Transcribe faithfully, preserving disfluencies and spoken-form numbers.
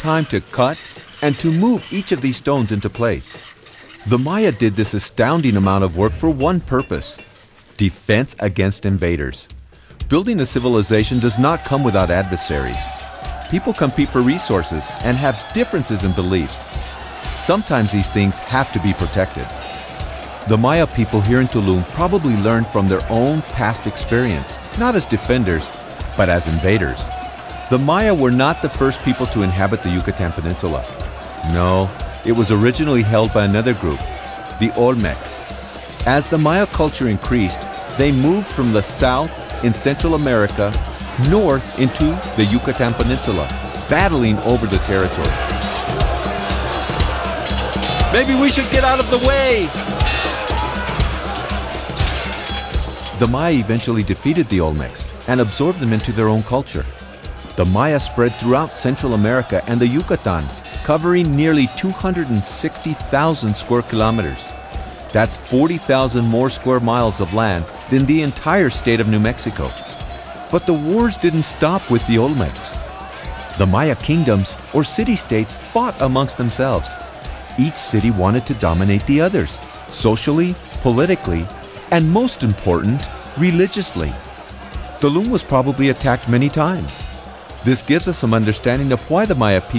time to cut and to move each of these stones into place. The Maya did this astounding amount of work for one purpose: defense against invaders. Building a civilization does not come without adversaries. People compete for resources and have differences in beliefs. Sometimes these things have to be protected. The Maya people here in Tulum probably learned from their own past experience, not as defenders, but as invaders. The Maya were not the first people to inhabit the Yucatan Peninsula. No, it was originally held by another group, the Olmecs. As the Maya culture increased, they moved from the south in Central America north into the Yucatan Peninsula, battling over the territory. Maybe we should get out of the way! The Maya eventually defeated the Olmecs and absorbed them into their own culture. The Maya spread throughout Central America and the Yucatan, covering nearly two hundred sixty thousand square kilometers. That's forty thousand more square miles of land than the entire state of New Mexico. But the wars didn't stop with the Olmecs. The Maya kingdoms or city-states fought amongst themselves. Each city wanted to dominate the others, socially, politically, and most important, religiously. Tulum was probably attacked many times. This gives us some understanding of why the Maya people